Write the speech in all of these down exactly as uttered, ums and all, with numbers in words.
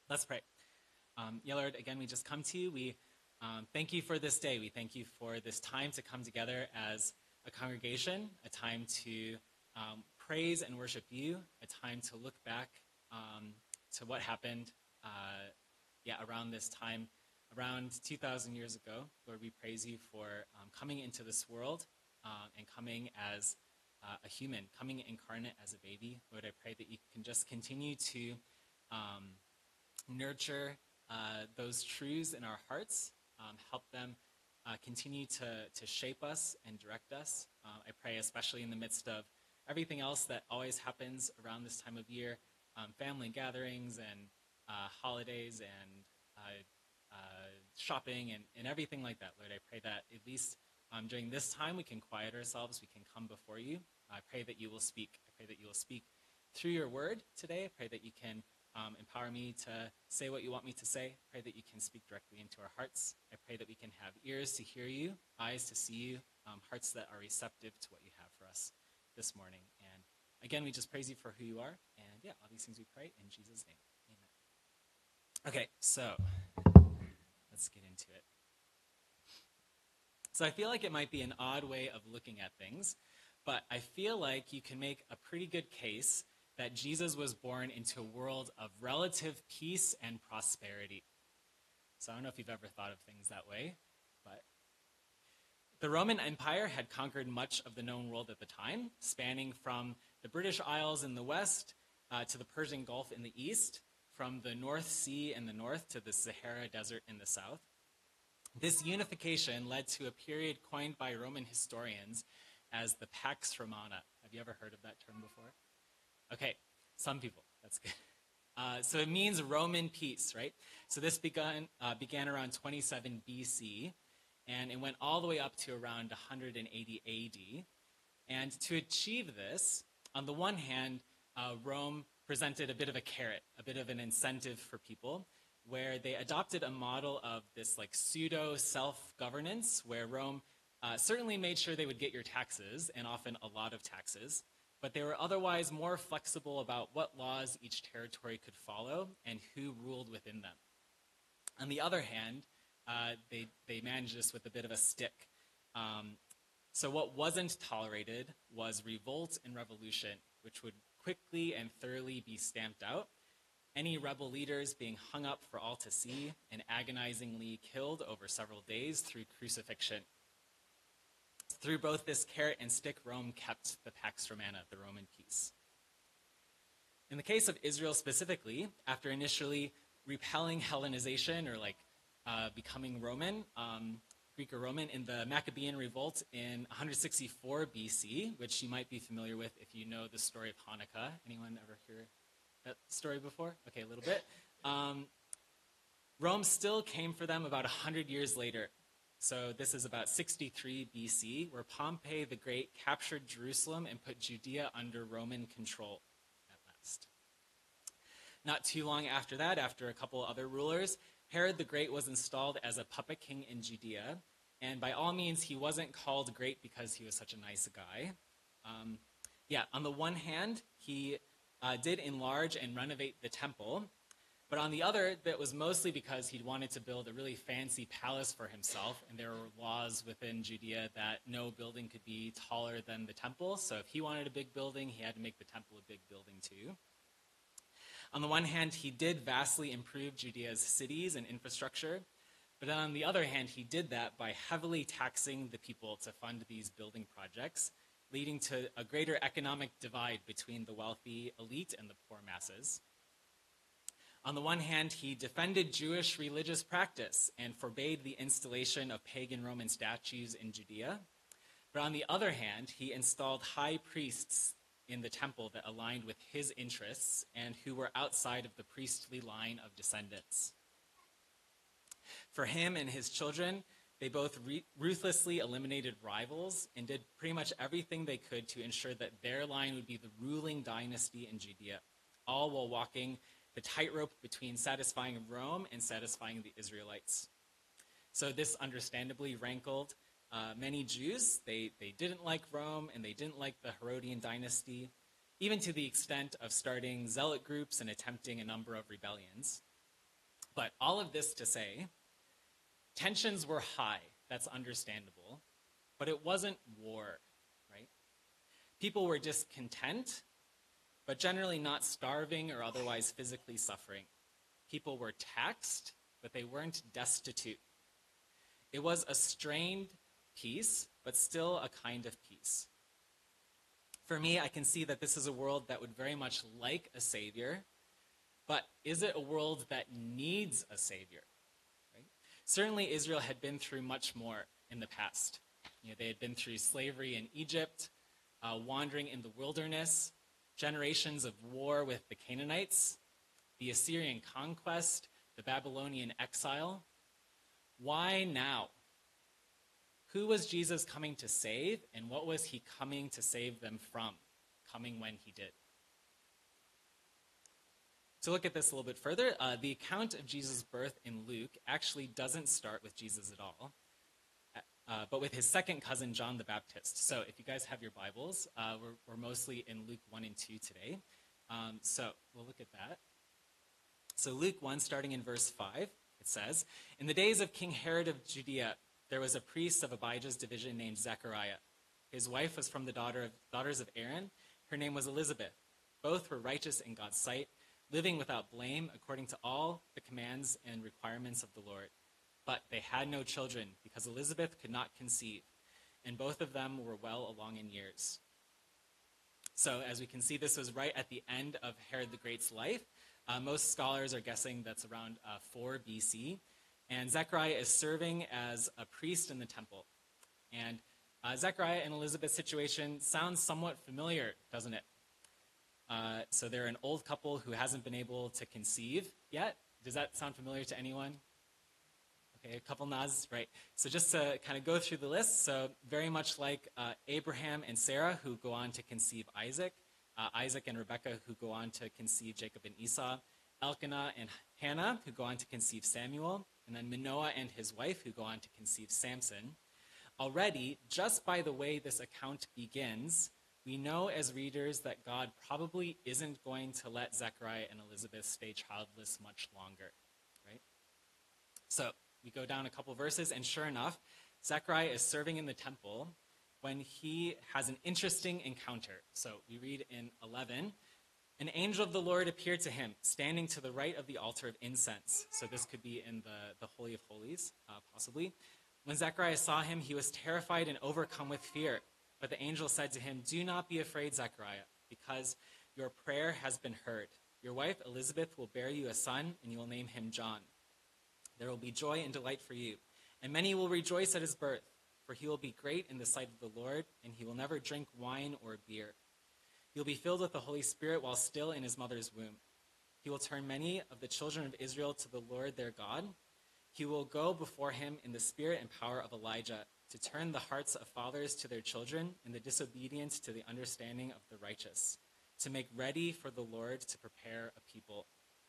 Let's pray. Um, yeah, Lord, again, we just come to you. We um, thank you for this day. We thank you for this time to come together as a congregation, a time to um, praise and worship you, a time to look back um, to what happened uh, yeah, around this time, around two thousand years ago. Lord, we praise you for um, coming into this world uh, and coming as uh, a human, coming incarnate as a baby. Lord, I pray that you can just continue to um, nurture uh, those truths in our hearts, um, help them uh, continue to, to shape us and direct us. Uh, I pray especially in the midst of everything else that always happens around this time of year, um, family gatherings and uh, holidays and uh, uh, shopping and, and everything like that. Lord, I pray that at least um, during this time we can quiet ourselves, we can come before you. I pray that you will speak. I pray that you will speak through your word today. I pray that you can Um, empower me to say what you want me to say. Pray that you can speak directly into our hearts. I pray that we can have ears to hear you, eyes to see you, um, hearts that are receptive to what you have for us this morning. And again, we just praise you for who you are. And yeah, all these things we pray in Jesus' name. Amen. Okay, so let's get into it. So I feel like it might be an odd way of looking at things, but I feel like you can make a pretty good case that Jesus was born into a world of relative peace and prosperity. So I don't know if you've ever thought of things that way, but the Roman Empire had conquered much of the known world at the time, spanning from the British Isles in the west uh, to the Persian Gulf in the east, from the North Sea in the north to the Sahara Desert in the south. This unification led to a period coined by Roman historians as the Pax Romana. Have you ever heard of that term before? Okay, some people, that's good. Uh, so it means Roman peace, right? So this began, uh, began around twenty-seven B C, and it went all the way up to around one hundred eighty A D. And to achieve this, on the one hand, uh, Rome presented a bit of a carrot, a bit of an incentive for people, where they adopted a model of this like pseudo self-governance, where Rome uh, certainly made sure they would get your taxes, and often a lot of taxes, but they were otherwise more flexible about what laws each territory could follow and who ruled within them. On the other hand, uh, they, they managed this with a bit of a stick. Um, so what wasn't tolerated was revolt and revolution, which would quickly and thoroughly be stamped out, any rebel leaders being hung up for all to see and agonizingly killed over several days through crucifixion. Through both this carrot and stick, Rome kept the Pax Romana, the Roman peace. In the case of Israel specifically, after initially repelling Hellenization or like uh, becoming Roman, um, Greek or Roman, in the Maccabean revolt in one hundred sixty-four B C, which you might be familiar with if you know the story of Hanukkah. Anyone ever hear that story before? Okay, a little bit. Um, Rome still came for them about one hundred years later. So this is about sixty-three B C, where Pompey the Great captured Jerusalem and put Judea under Roman control at last. Not too long after that, after a couple other rulers, Herod the Great was installed as a puppet king in Judea. And by all means, he wasn't called great because he was such a nice guy. Um, yeah, on the one hand, he uh, did enlarge and renovate the temple. But on the other, that was mostly because he wanted to build a really fancy palace for himself, and there were laws within Judea that no building could be taller than the temple. So if he wanted a big building, he had to make the temple a big building too. On the one hand, he did vastly improve Judea's cities and infrastructure, but on the other hand, he did that by heavily taxing the people to fund these building projects, leading to a greater economic divide between the wealthy elite and the poor masses. On the one hand, he defended Jewish religious practice and forbade the installation of pagan Roman statues in Judea. But on the other hand, he installed high priests in the temple that aligned with his interests and who were outside of the priestly line of descendants. For him and his children, they both re- ruthlessly eliminated rivals and did pretty much everything they could to ensure that their line would be the ruling dynasty in Judea, all while walking the tightrope between satisfying Rome and satisfying the Israelites. So this understandably rankled uh, many Jews. They, they didn't like Rome, and they didn't like the Herodian dynasty, even to the extent of starting zealot groups and attempting a number of rebellions. But all of this to say, tensions were high. That's understandable. But it wasn't war, right? People were discontent, but generally not starving or otherwise physically suffering. People were taxed, but they weren't destitute. It was a strained peace, but still a kind of peace. For me, I can see that this is a world that would very much like a savior, but is it a world that needs a savior? Right? Certainly, Israel had been through much more in the past. You know, they had been through slavery in Egypt, uh, wandering in the wilderness, generations of war with the Canaanites, the Assyrian conquest, the Babylonian exile. Why now? Who was Jesus coming to save, and what was he coming to save them from, coming when he did? To look at this a little bit further, uh, the account of Jesus' birth in Luke actually doesn't start with Jesus at all, uh, but with his second cousin, John the Baptist. So if you guys have your Bibles, uh, we're, we're mostly in Luke one and two today. Um, so we'll look at that. So Luke one, starting in verse five, it says, "In the days of King Herod of Judea, there was a priest of Abijah's division named Zechariah. His wife was from the daughter of, daughters of Aaron. Her name was Elizabeth. Both were righteous in God's sight, living without blame according to all the commands and requirements of the Lord. But they had no children because Elizabeth could not conceive, and both of them were well along in years." So as we can see, this was right at the end of Herod the Great's life. Uh, most scholars are guessing that's around uh, four B C. And Zechariah is serving as a priest in the temple. And uh, Zechariah and Elizabeth's situation sounds somewhat familiar, doesn't it? Uh, so they're an old couple who hasn't been able to conceive yet. Does that sound familiar to anyone? Okay, a couple nods, right. So just to kind of go through the list, so very much like uh, Abraham and Sarah, who go on to conceive Isaac, uh, Isaac and Rebekah, who go on to conceive Jacob and Esau, Elkanah and Hannah, who go on to conceive Samuel, and then Manoah and his wife, who go on to conceive Samson. Already, just by the way this account begins, we know as readers that God probably isn't going to let Zechariah and Elizabeth stay childless much longer, right? So we go down a couple verses, and sure enough, Zechariah is serving in the temple when he has an interesting encounter. So we read in eleven, "An angel of the Lord appeared to him, standing to the right of the altar of incense." So this could be in the, the Holy of Holies, uh, possibly. "When Zechariah saw him, he was terrified and overcome with fear. But the angel said to him, 'Do not be afraid, Zechariah, because your prayer has been heard. Your wife Elizabeth will bear you a son, and you will name him John. There will be joy and delight for you, and many will rejoice at his birth, for he will be great in the sight of the Lord, and he will never drink wine or beer. He will be filled with the Holy Spirit while still in his mother's womb. He will turn many of the children of Israel to the Lord their God. He will go before him in the spirit and power of Elijah, to turn the hearts of fathers to their children and the disobedient to the understanding of the righteous, to make ready for the Lord to prepare a people.'"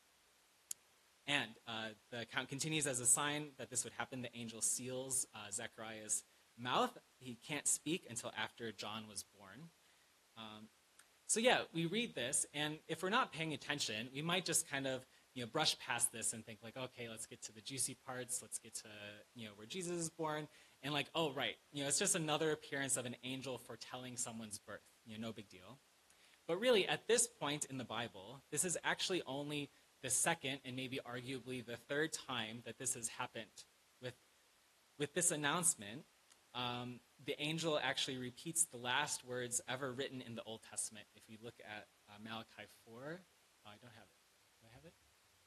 And uh, the account continues, "As a sign that this would happen, the angel seals uh, Zechariah's mouth. He can't speak until after John was born." Um, so yeah, we read this, and if we're not paying attention, we might just kind of you know brush past this and think like, okay, let's get to the juicy parts. Let's get to you know where Jesus is born, and like, oh right, you know it's just another appearance of an angel foretelling someone's birth. You know, no big deal. But really, at this point in the Bible, this is actually only the second and maybe arguably the third time that this has happened. With, with this announcement, um, the angel actually repeats the last words ever written in the Old Testament. If we look at uh, Malachi four, oh, I don't have it. Do I have it?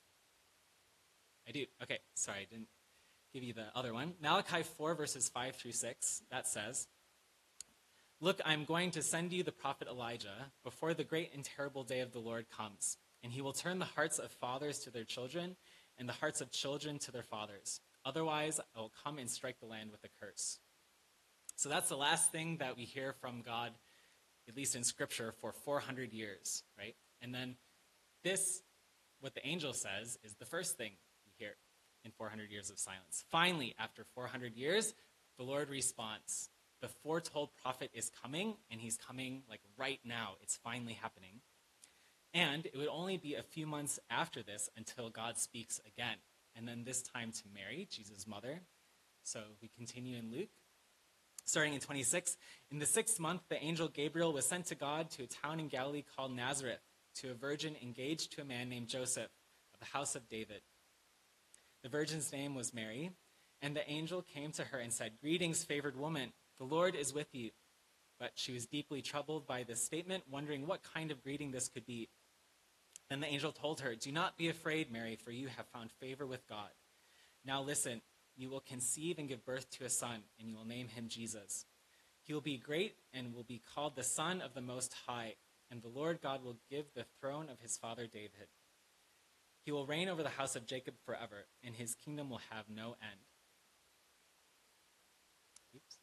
I do. Okay, sorry, I didn't give you the other one. Malachi four, verses five through six, that says, "Look, I'm going to send you the prophet Elijah before the great and terrible day of the Lord comes. And he will turn the hearts of fathers to their children and the hearts of children to their fathers. Otherwise, I will come and strike the land with a curse." So that's the last thing that we hear from God, at least in Scripture, for four hundred years, right? And then this, what the angel says, is the first thing we hear in four hundred years of silence. Finally, after four hundred years, the Lord responds. The foretold prophet is coming, and he's coming like right now. It's finally happening. And it would only be a few months after this until God speaks again. and then this time to Mary, Jesus' mother. So we continue in Luke. Starting in twenty-six, in the sixth month, the angel Gabriel was sent to God to a town in Galilee called Nazareth, to a virgin engaged to a man named Joseph of the house of David. The virgin's name was Mary, and the angel came to her and said, "Greetings, favored woman, the Lord is with you." But she was deeply troubled by this statement, wondering what kind of greeting this could be. Then the angel told her, "Do not be afraid, Mary, for you have found favor with God. Now listen, you will conceive and give birth to a son, and you will name him Jesus. He will be great and will be called the Son of the Most High, and the Lord God will give the throne of his father David. He will reign over the house of Jacob forever, and his kingdom will have no end." Oops.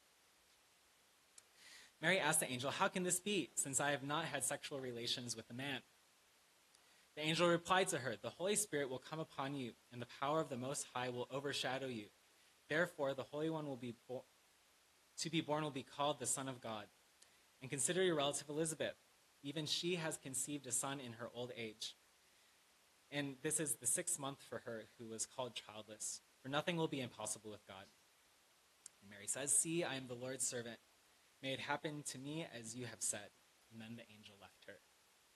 Mary asked the angel, "How can this be, since I have not had sexual relations with a man?" The angel replied to her, "The Holy Spirit will come upon you, and the power of the Most High will overshadow you. Therefore, the Holy One will be bo- to be born will be called the Son of God. And consider your relative Elizabeth. Even she has conceived a son in her old age. And this is the sixth month for her who was called childless, for nothing will be impossible with God." And Mary says, "See, I am the Lord's servant. May it happen to me as you have said." And then the angel left her.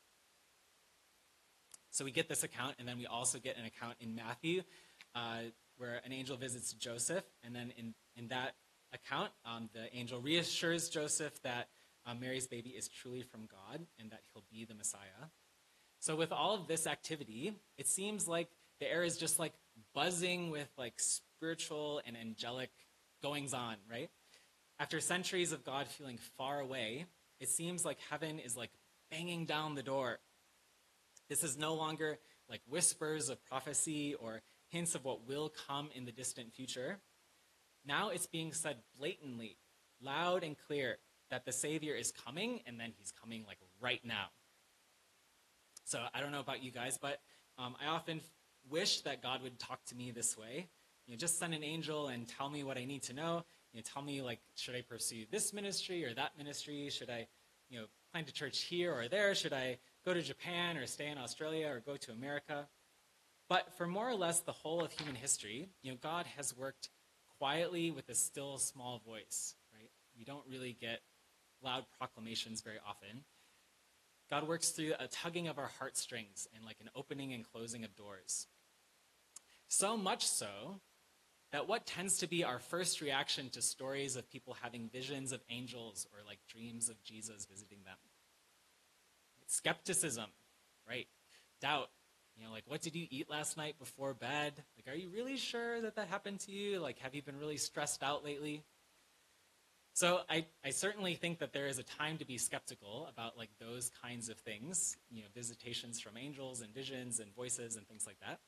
So we get this account, and then we also get an account in Matthew uh, where an angel visits Joseph. And then in, in that account, um, the angel reassures Joseph that uh, Mary's baby is truly from God and that he'll be the Messiah. So with all of this activity, it seems like the air is just like buzzing with like spiritual and angelic goings on, right? After centuries of God feeling far away, it seems like heaven is like banging down the door. This is no longer like whispers of prophecy or hints of what will come in the distant future. Now it's being said blatantly, loud and clear, that the Savior is coming, and then he's coming like right now. So I don't know about you guys, but um, I often wish that God would talk to me this way. You know, just send an angel and tell me what I need to know. You know, tell me, like, should I pursue this ministry or that ministry? Should I, you know, plant a church here or there? Should I go to Japan or stay in Australia or go to America? But for more or less the whole of human history, you know, God has worked quietly with a still small voice, right? We don't really get loud proclamations very often. God works through a tugging of our heartstrings and like an opening and closing of doors. So much so that what tends to be our first reaction to stories of people having visions of angels or like dreams of Jesus visiting them? Skepticism, right? Doubt. You know, like, what did you eat last night before bed? Like, are you really sure that that happened to you? Like, have you been really stressed out lately? So I, I certainly think that there is a time to be skeptical about like those kinds of things, you know, visitations from angels and visions and voices and things like that.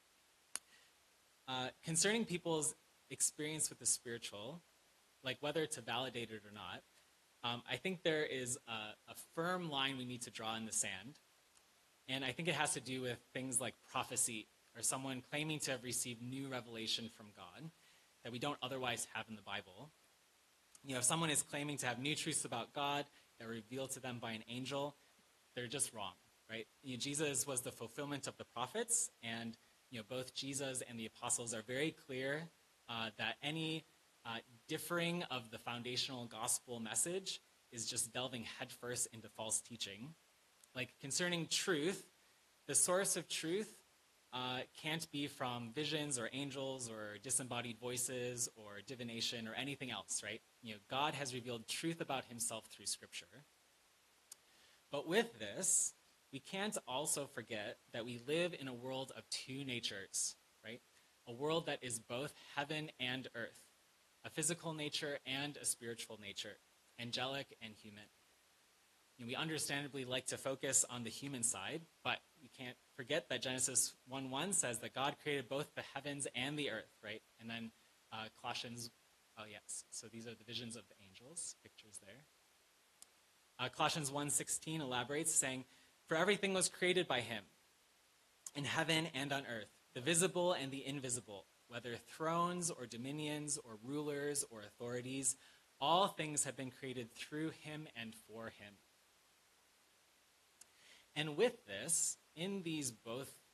Uh, concerning people's experience with the spiritual, like whether to validate it or not, um, I think there is a, a firm line we need to draw in the sand. And I think it has to do with things like prophecy or someone claiming to have received new revelation from God that we don't otherwise have in the Bible. You know, if someone is claiming to have new truths about God that are revealed to them by an angel, they're just wrong, right? You know, Jesus was the fulfillment of the prophets, and you know, both Jesus and the apostles are very clear uh, that any uh, differing of the foundational gospel message is just delving headfirst into false teaching. Like concerning truth, the source of truth uh, can't be from visions or angels or disembodied voices or divination or anything else, right? You know, God has revealed truth about himself through Scripture. But with this, we can't also forget that we live in a world of two natures, right? A world that is both heaven and earth, a physical nature and a spiritual nature, angelic and human. You know, we understandably like to focus on the human side, but we can't forget that Genesis one one says that God created both the heavens and the earth, right? And then uh, Colossians, oh yes, so these are the visions of the angels, pictures there. Uh, Colossians one sixteen elaborates, saying, "For everything was created by him, in heaven and on earth, the visible and the invisible, whether thrones or dominions or rulers or authorities, all things have been created through him and for him." And with this, in these both,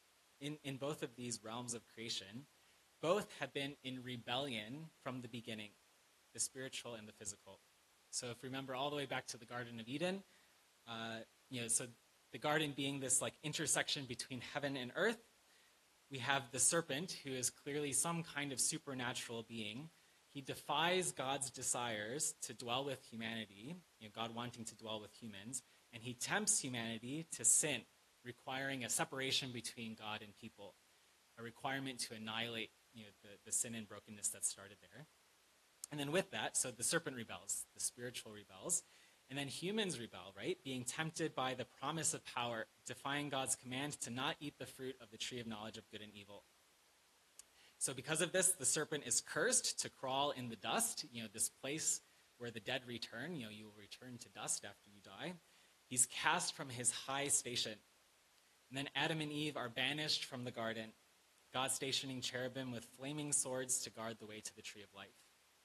in, in both of these realms of creation, both have been in rebellion from the beginning, the spiritual and the physical. So if we remember all the way back to the Garden of Eden, uh, you know, so the garden being this like intersection between heaven and earth, we have the serpent, who is clearly some kind of supernatural being. He defies God's desires to dwell with humanity, you know, God wanting to dwell with humans, and he tempts humanity to sin, requiring a separation between God and people, a requirement to annihilate, you know, the, the sin and brokenness that started there. And then with that, so the serpent rebels, the spiritual rebels, and then humans rebel, right? Being tempted by the promise of power, defying God's command to not eat the fruit of the tree of knowledge of good and evil. So because of this, the serpent is cursed to crawl in the dust, you know, this place where the dead return, you know, you will return to dust after you die. He's cast from his high station. And then Adam and Eve are banished from the garden, God stationing cherubim with flaming swords to guard the way to the tree of life.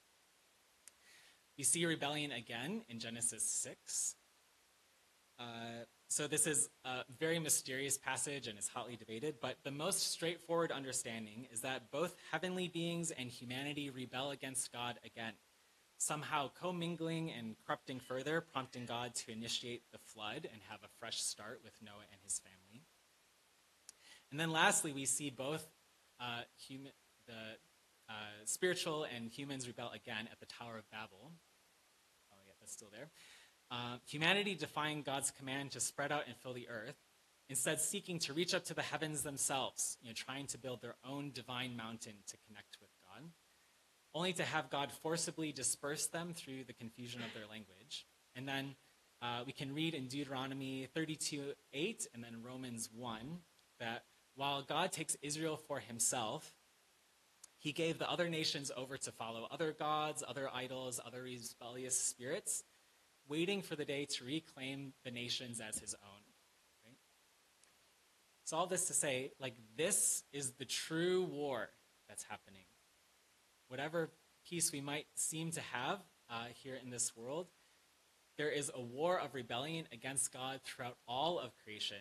We see rebellion again in Genesis six. Uh, so this is a very mysterious passage and is hotly debated, but the most straightforward understanding is that both heavenly beings and humanity rebel against God again, somehow commingling and corrupting further, prompting God to initiate the flood and have a fresh start with Noah and his family. And then lastly, we see both uh, human, the uh, spiritual and humans rebel again at the Tower of Babel. Oh yeah, that's still there. Uh, humanity defying God's command to spread out and fill the earth, instead seeking to reach up to the heavens themselves, you know, trying to build their own divine mountain to connect with God, only to have God forcibly disperse them through the confusion of their language. And then uh, we can read in Deuteronomy thirty-two eight and then Romans one that while God takes Israel for himself, he gave the other nations over to follow other gods, other idols, other rebellious spirits, waiting for the day to reclaim the nations as his own. Right? So all this to say, like, this is the true war that's happening. Whatever peace we might seem to have uh, here in this world, there is a war of rebellion against God throughout all of creation,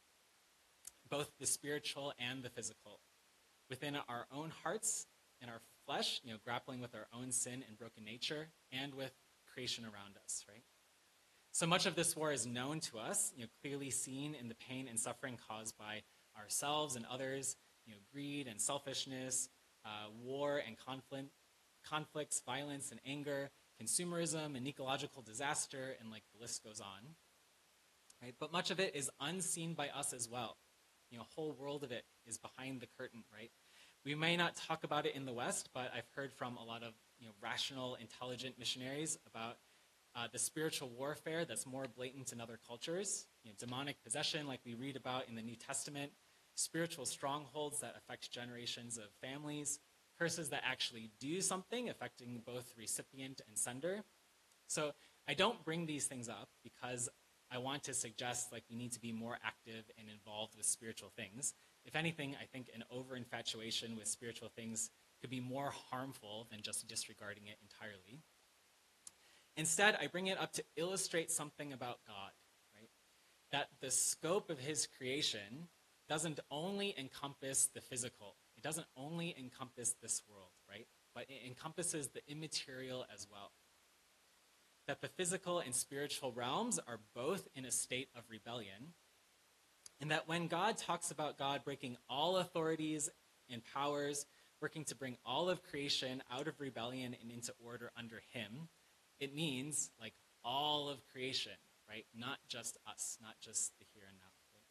both the spiritual and the physical, within our own hearts and our flesh, you know, grappling with our own sin and broken nature, and with creation around us, right? So much of this war is known to us, you know, clearly seen in the pain and suffering caused by ourselves and others, you know, greed and selfishness, uh, war and conflict, conflicts, violence and anger, consumerism and ecological disaster, and like the list goes on, right? But much of it is unseen by us as well. You know, a whole world of it is behind the curtain, right? We may not talk about it in the West, but I've heard from a lot of, you know, rational, intelligent missionaries about uh, the spiritual warfare that's more blatant in other cultures. You know, demonic possession, like we read about in the New Testament, spiritual strongholds that affect generations of families, curses that actually do something, affecting both recipient and sender. So I don't bring these things up because I want to suggest like we need to be more active and involved with spiritual things. If anything, I think an over-infatuation with spiritual things could be more harmful than just disregarding it entirely. Instead, I bring it up to illustrate something about God, right? That the scope of his creation doesn't only encompass the physical. It doesn't only encompass this world, right? But it encompasses the immaterial as well. That the physical and spiritual realms are both in a state of rebellion, and that when God talks about God breaking all authorities and powers, working to bring all of creation out of rebellion and into order under him, it means like all of creation, right? Not just us, not just the here and now. Right?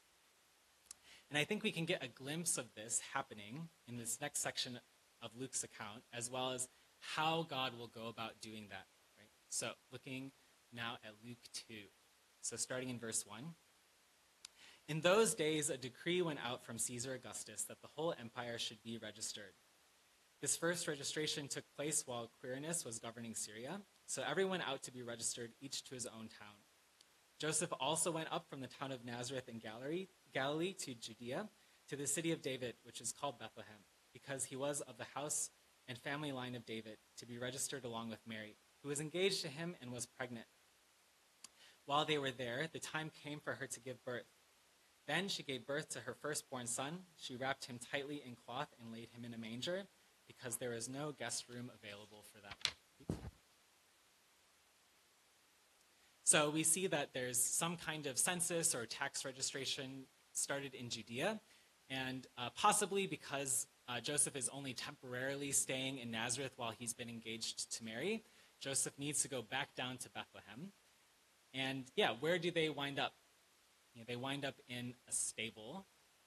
And I think we can get a glimpse of this happening in this next section of Luke's account, as well as how God will go about doing that. Right? So looking now at Luke two. So starting in verse one. In those days, a decree went out from Caesar Augustus that the whole empire should be registered. This first registration took place while Quirinius was governing Syria, so everyone went out to be registered, each to his own town. Joseph also went up from the town of Nazareth in Galilee, Galilee to Judea, to the city of David, which is called Bethlehem, because he was of the house and family line of David, to be registered along with Mary, who was engaged to him and was pregnant. While they were there, the time came for her to give birth. Then she gave birth to her firstborn son. She wrapped him tightly in cloth and laid him in a manger because there was no guest room available for them. So we see that there's some kind of census or tax registration started in Judea, and uh, possibly because uh, Joseph is only temporarily staying in Nazareth while he's been engaged to Mary, Joseph needs to go back down to Bethlehem. And yeah, where do they wind up? You know, they wind up in a stable.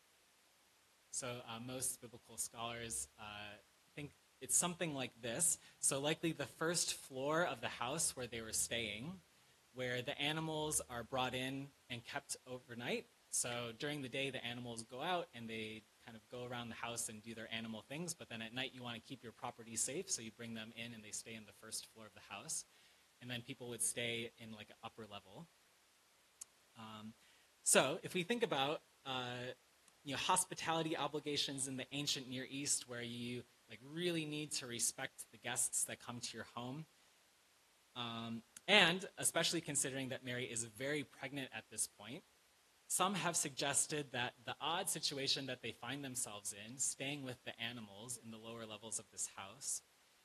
So uh, most biblical scholars uh, think it's something like this. So likely the first floor of the house where they were staying, where the animals are brought in and kept overnight. So during the day, the animals go out and they kind of go around the house and do their animal things. But then at night, you want to keep your property safe, so you bring them in and they stay in the first floor of the house. And then people would stay in like an upper level. Um, so if we think about uh, you know, hospitality obligations in the ancient Near East, where you like really need to respect the guests that come to your home, um, and especially considering that Mary is very pregnant at this point, some have suggested that the odd situation that they find themselves in, staying with the animals in the lower levels of this house,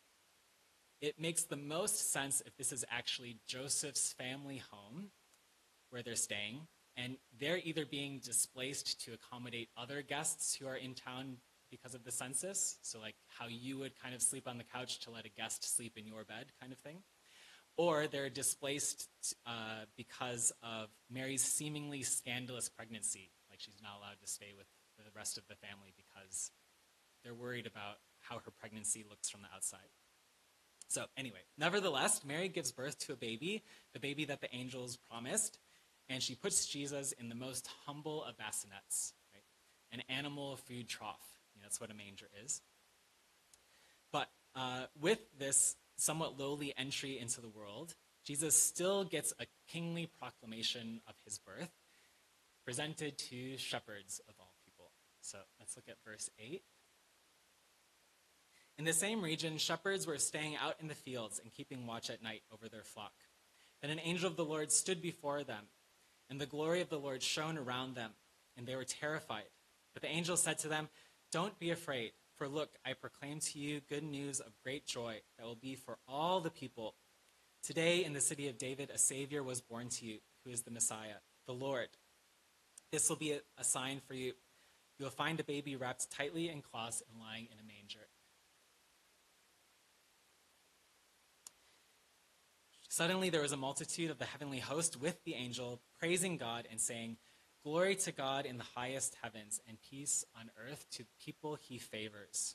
it makes the most sense if this is actually Joseph's family home where they're staying, and they're either being displaced to accommodate other guests who are in town because of the census, so like how you would kind of sleep on the couch to let a guest sleep in your bed kind of thing, or they're displaced uh, because of Mary's seemingly scandalous pregnancy, like she's not allowed to stay with the rest of the family because they're worried about how her pregnancy looks from the outside. So anyway, nevertheless, Mary gives birth to a baby, the baby that the angels promised, and she puts Jesus in the most humble of bassinets, right? An animal food trough. You know, that's what a manger is. But uh, with this somewhat lowly entry into the world, Jesus still gets a kingly proclamation of his birth, presented to shepherds of all people. So let's look at verse eight. In the same region, shepherds were staying out in the fields and keeping watch at night over their flock. Then an angel of the Lord stood before them, and the glory of the Lord shone around them, and they were terrified. But the angel said to them, "Don't be afraid, for look, I proclaim to you good news of great joy that will be for all the people. Today in the city of David, a Savior was born to you, who is the Messiah, the Lord. This will be a, a sign for you. You will find a baby wrapped tightly in cloths and lying in a manger." Suddenly there was a multitude of the heavenly host with the angel, praising God and saying, "Glory to God in the highest heavens, and peace on earth to people he favors."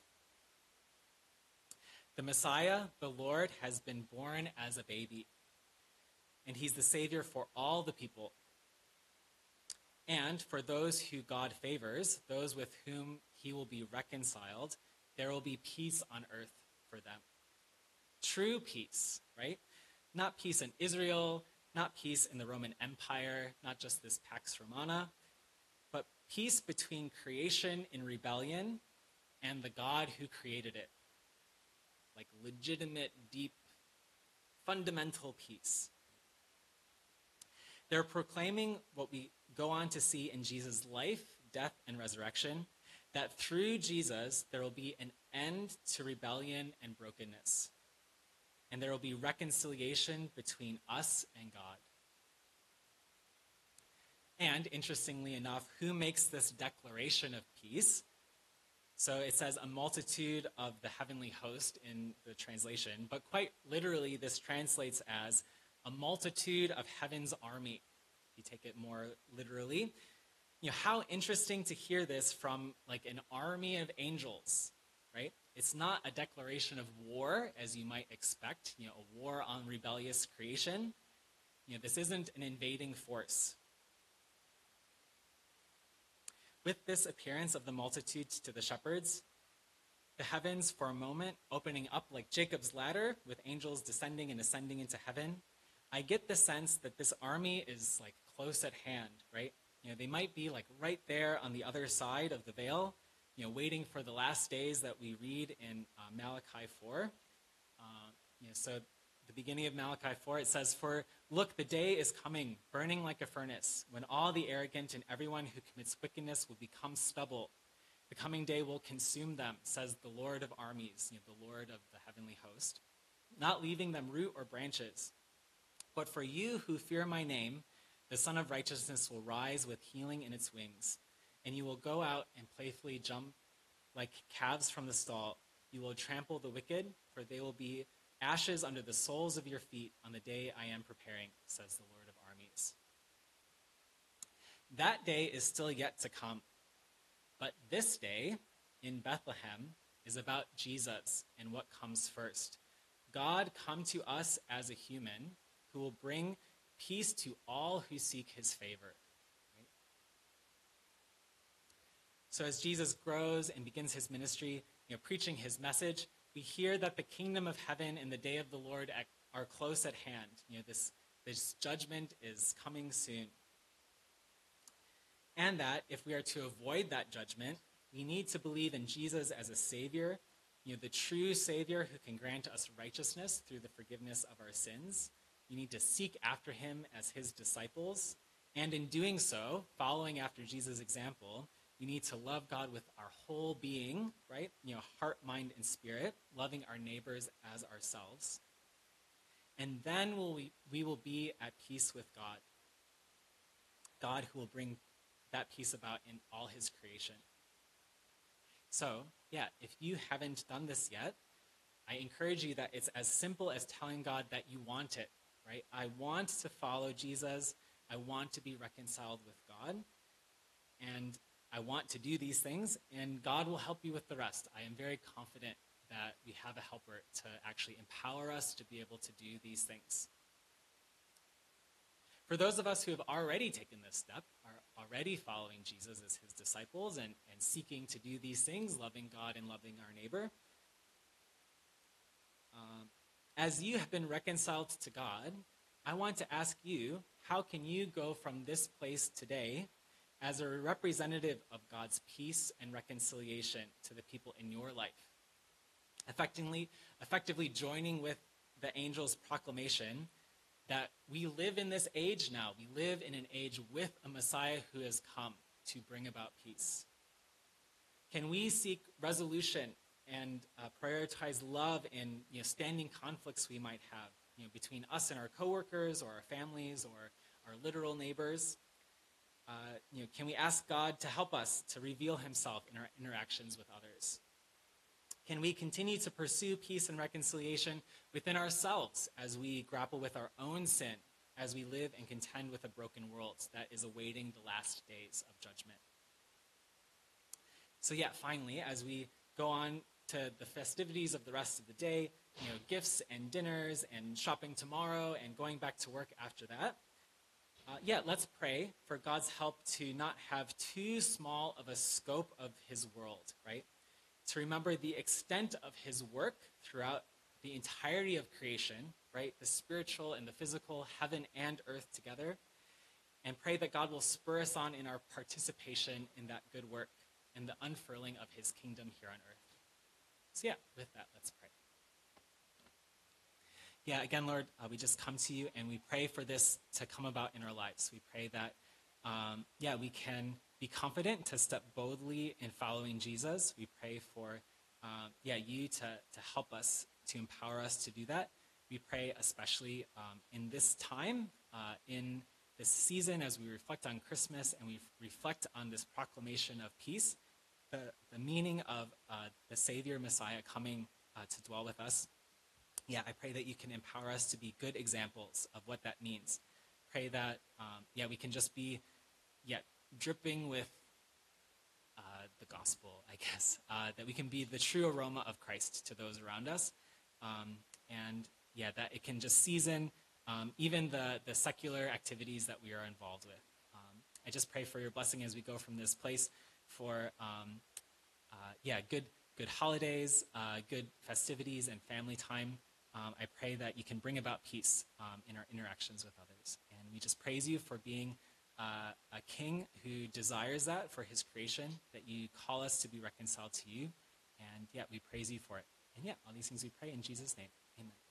The Messiah, the Lord, has been born as a baby, and he's the Savior for all the people. And for those who God favors, those with whom he will be reconciled, there will be peace on earth for them. True peace, right? Not peace in Israel, not peace in the Roman Empire, not just this Pax Romana, but peace between creation in rebellion and the God who created it. Like legitimate, deep, fundamental peace. They're proclaiming what we go on to see in Jesus' life, death, and resurrection, that through Jesus, there will be an end to rebellion and brokenness. And there will be reconciliation between us and God. And interestingly enough, who makes this declaration of peace? So it says a multitude of the heavenly host in the translation, but quite literally this translates as a multitude of heaven's army, if you take it more literally. You know, how interesting to hear this from like an army of angels, right? It's not a declaration of war, as you might expect, you know, a war on rebellious creation. You know, this isn't an invading force. With this appearance of the multitudes to the shepherds, the heavens for a moment opening up like Jacob's ladder with angels descending and ascending into heaven, I get the sense that this army is like close at hand, right? You know, they might be like right there on the other side of the veil, you know, waiting for the last days that we read in uh, Malachi four. Uh, you know, so the beginning of Malachi four, it says, "For look, the day is coming, burning like a furnace, when all the arrogant and everyone who commits wickedness will become stubble. The coming day will consume them, says the Lord of armies," you know, the Lord of the heavenly host, "not leaving them root or branches. But for you who fear my name, the Son of Righteousness will rise with healing in its wings, and you will go out and playfully jump like calves from the stall. You will trample the wicked, for they will be ashes under the soles of your feet on the day I am preparing, says the Lord of armies." That day is still yet to come. But this day in Bethlehem is about Jesus and what comes first. God come to us as a human who will bring peace to all who seek his favor. Right? So as Jesus grows and begins his ministry, you know, preaching his message, we hear that the kingdom of heaven and the day of the Lord are close at hand. You know, this, this judgment is coming soon. And that if we are to avoid that judgment, we need to believe in Jesus as a Savior, you know, the true Savior who can grant us righteousness through the forgiveness of our sins. You need to seek after him as his disciples. And in doing so, following after Jesus' example, we need to love God with our whole being, right? You know, heart, mind, and spirit, loving our neighbors as ourselves. And then we'll, we, we will be at peace with God. God who will bring that peace about in all his creation. So, yeah, if you haven't done this yet, I encourage you that it's as simple as telling God that you want it, right? I want to follow Jesus. I want to be reconciled with God. And I want to do these things, and God will help you with the rest. I am very confident that we have a helper to actually empower us to be able to do these things. For those of us who have already taken this step, are already following Jesus as his disciples and, and seeking to do these things, loving God and loving our neighbor, um, as you have been reconciled to God, I want to ask you, how can you go from this place today as a representative of God's peace and reconciliation to the people in your life? Effectively, effectively joining with the angel's proclamation that we live in this age now. We live in an age with a Messiah who has come to bring about peace. Can we seek resolution and uh, prioritize love in, you know, standing conflicts we might have, you know, between us and our coworkers or our families or our literal neighbors? Uh, you know, can we ask God to help us to reveal himself in our interactions with others? Can we continue to pursue peace and reconciliation within ourselves as we grapple with our own sin, as we live and contend with a broken world that is awaiting the last days of judgment? So yeah, finally, as we go on to the festivities of the rest of the day, you know, gifts and dinners and shopping tomorrow and going back to work after that, uh, yeah, let's pray for God's help to not have too small of a scope of his world, right? To remember the extent of his work throughout the entirety of creation, right? The spiritual and the physical, heaven and earth together, and pray that God will spur us on in our participation in that good work and the unfurling of his kingdom here on earth. So yeah, with that, let's pray. Yeah, again, Lord, uh, we just come to you and we pray for this to come about in our lives. We pray that, um, yeah, we can be confident to step boldly in following Jesus. We pray for, um, yeah, you to, to help us, to empower us to do that. We pray especially um, in this time, uh, in this season, as we reflect on Christmas and we reflect on this proclamation of peace, the, the meaning of uh, the Savior Messiah coming uh, to dwell with us. Yeah, I pray that you can empower us to be good examples of what that means. Pray that, um, yeah, we can just be, yeah, dripping with uh, the gospel, I guess, uh, that we can be the true aroma of Christ to those around us. Um, and yeah, that it can just season um, even the, the secular activities that we are involved with. Um, I just pray for your blessing as we go from this place for, um, uh, yeah, good good holidays, uh, good festivities and family time. Um, I pray that you can bring about peace um, in our interactions with others. And we just praise you for being uh, a king who desires that for his creation, that you call us to be reconciled to you. And yeah, we praise you for it. And yeah, all these things we pray in Jesus' name. Amen.